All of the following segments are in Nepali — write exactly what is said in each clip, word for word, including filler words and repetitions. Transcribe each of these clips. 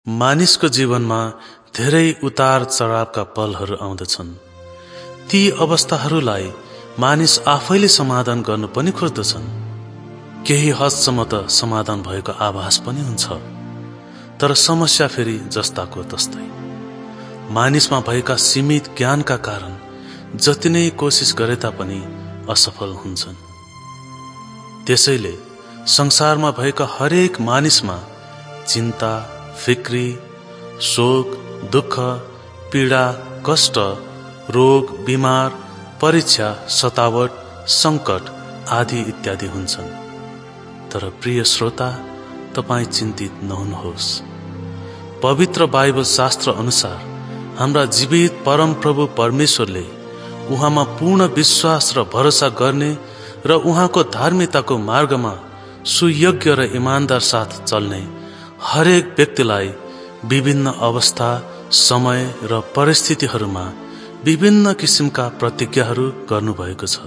मानिसको जीवनमा धेरै उतार चढावका पलहरू आउँदछन्। ती अवस्थाहरूलाई मानिस आफैले समाधान गर्नु पनि खोज्दछन्। केही हदसम्म त समाधान भएको आभास पनि हुन्छ, तर समस्या फेरि जस्ताको तस्तै। मानिसमा भएका सीमित ज्ञानका कारण जति नै कोसिस गरे तापनि असफल हुन्छन्। त्यसैले संसारमा भएका हरेक मानिसमा चिन्ता, फिक्री, शोक, दुःख, पीडा, कष्ट, रोग, बिमार, परीक्षा, सतावट, संकट आदि इत्यादि हुन्छन्। तर प्रिय श्रोता, तपाई चिन्तित नहुनुहोस्। पवित्र बाइबल शास्त्र अनुसार हाम्रा जीवित परम प्रभु परमेश्वरले उहाँमा पूर्ण विश्वास र भरोसा गर्ने र उहाँको धार्मिकताको मार्गमा सुयोग्य र इमानदार साथ चल्ने हरेक व्यक्तिलाई विभिन्न अवस्था, समय र परिस्थितिहरूमा विभिन्न किसिमका प्रतिज्ञाहरू गर्नुभएको छ।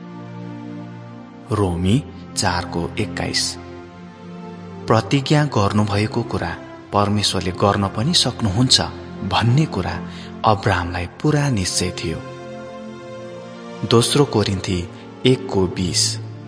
रोमी चारको एक्काइस। प्रतिज्ञा गर्नुभएको कुरा परमेश्वरले गर्न पनि सक्नुहुन्छ भन्ने कुरा अब्राहमलाई पूरा निश्चय थियो। दोस्रो कोरिन्थी एकको बीस।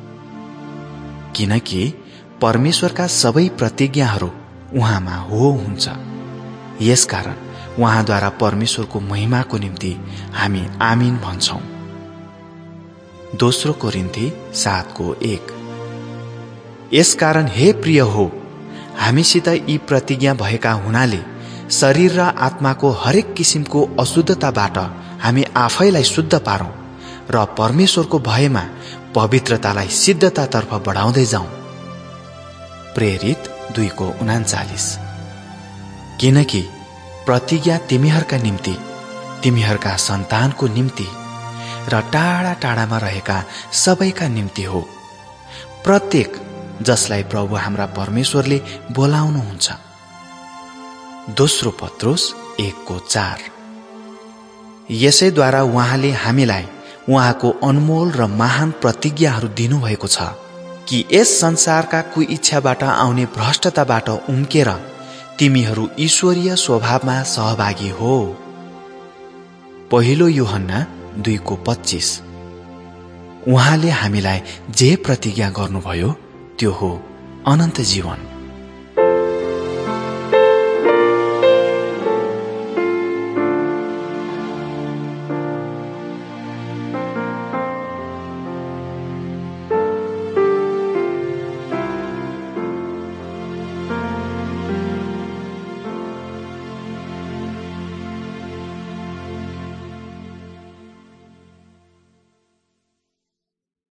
किनकि परमेश्वरका सबै प्रतिज्ञाहरू उहाँमा हो हुन्छ, यसकारण उहाँद्वारा परमेश्वरको महिमाको निम्ति हामी आमीन भन्छौं। दोस्रो कोरिन्थी सातको एक। यसकारण हे प्रिय हो, हामीसित यी प्रतिज्ञा भएका हुनाले शरीर र आत्माको हरेक किसिमको अशुद्धताबाट हामी आफैलाई शुद्ध पारौं र परमेश्वरको भयमा पवित्रतालाई सिद्धतातर्फ बढाउँदै जाउँ। प्रेरित दुईको उनाचालीस। किनकि प्रतिज्ञा तिमीहरूका निम्ति, तिमीहरूका सन्तानको निम्ति र टाढा टाढामा रहेका सबैका निम्ति हो, प्रत्येक जसलाई प्रभु हाम्रा परमेश्वरले बोलाउनुहुन्छ। दोस्रो पत्रुस एकको चार। यसैद्वारा उहाँले हामीलाई उहाँको अनमोल र महान प्रतिज्ञाहरू दिनुभएको छ कि यस संसारका कुइच्छाबाट आउने भ्रष्टताबाट उम्केर तिमीहरू ईश्वरीय स्वभावमा सहभागी हो। पहिलो यूहन्ना दुईको पच्चीस। उहाँले हामीलाई जे प्रतिज्ञा गर्नुभयो त्यो हो अनन्त जीवन।